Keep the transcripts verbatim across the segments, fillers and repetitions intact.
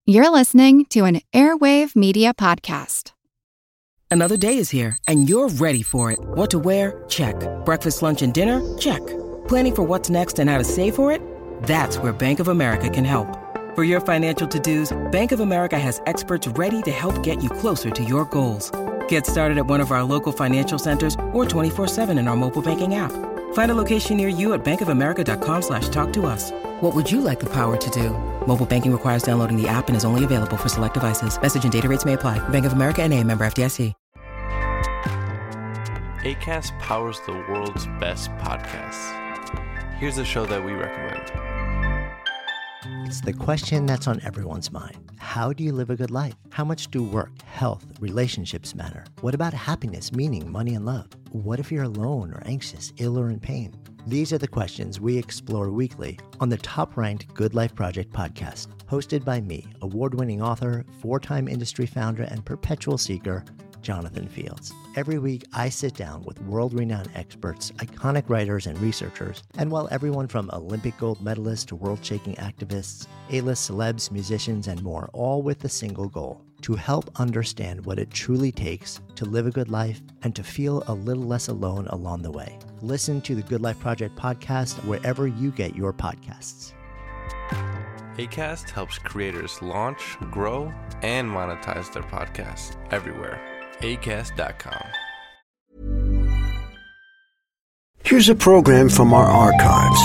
You're listening to an Airwave Media Podcast. Another day is here, and you're ready for it. What to wear? Check. Breakfast, lunch, and dinner? Check. Planning for what's next and how to save for it? That's where Bank of America can help. For your financial to-dos, Bank of America has experts ready to help get you closer to your goals. Get started at one of our local financial centers or twenty-four seven in our mobile banking app. Find a location near you at bankofamerica.com slash talk to us. What would you like the power to do? Mobile banking requires downloading the app and is only available for select devices. Message and data rates may apply. Bank of America N A, member F D I C. Acast powers the world's best podcasts. Here's a show that we recommend. It's the question that's on everyone's mind. How do you live a good life? How much do work, health, relationships matter? What about happiness, meaning, money, and love? What if you're alone or anxious, ill or in pain? These are the questions we explore weekly on the top-ranked Good Life Project podcast, hosted by me, award-winning author, four-time industry founder, and perpetual seeker, Jonathan Fields. Every week, I sit down with world-renowned experts, iconic writers, and researchers, and while everyone from Olympic gold medalists to world-shaking activists, A-list celebs, musicians, and more, all with a single goal, to help understand what it truly takes to live a good life and to feel a little less alone along the way. Listen to the Good Life Project podcast wherever you get your podcasts. Acast helps creators launch, grow, and monetize their podcasts everywhere. acast dot com. Here's a program from our archives.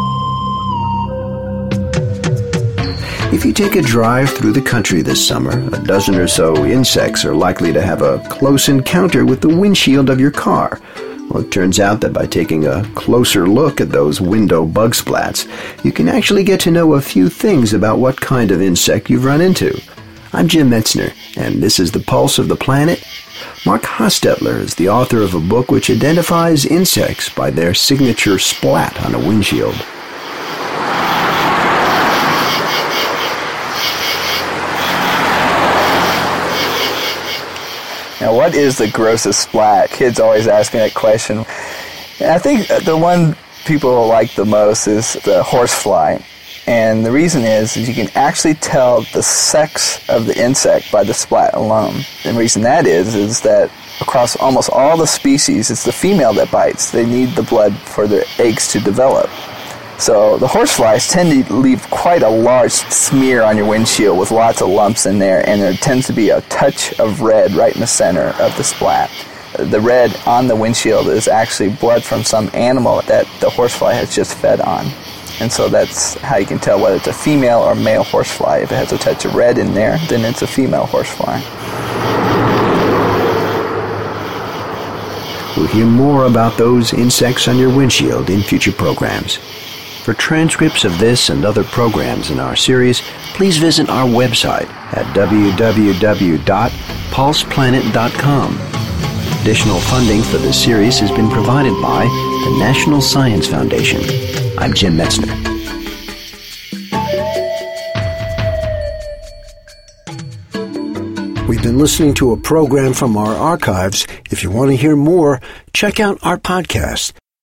If you take a drive through the country this summer, a dozen or so insects are likely to have a close encounter with the windshield of your car. Well, it turns out that by taking a closer look at those window bug splats, you can actually get to know a few things about what kind of insect you've run into. I'm Jim Metzner, and this is The Pulse of the Planet. Mark Hostetler is the author of a book which identifies insects by their signature splat on a windshield. Now, what is the grossest splat? Kids always ask me that question. And I think the one people like the most is the horsefly. And the reason is, is you can actually tell the sex of the insect by the splat alone. And the reason that is, is that across almost all the species, it's the female that bites. They need the blood for their eggs to develop. So the horseflies tend to leave quite a large smear on your windshield with lots of lumps in there, and there tends to be a touch of red right in the center of the splat. The red on the windshield is actually blood from some animal that the horsefly has just fed on. And so that's how you can tell whether it's a female or male horsefly. If it has a touch of red in there, then it's a female horsefly. We'll hear more about those insects on your windshield in future programs. For transcripts of this and other programs in our series, please visit our website at w w w dot pulse planet dot com. Additional funding for this series has been provided by the National Science Foundation. I'm Jim Metzner. We've been listening to a program from our archives. If you want to hear more, check out our podcast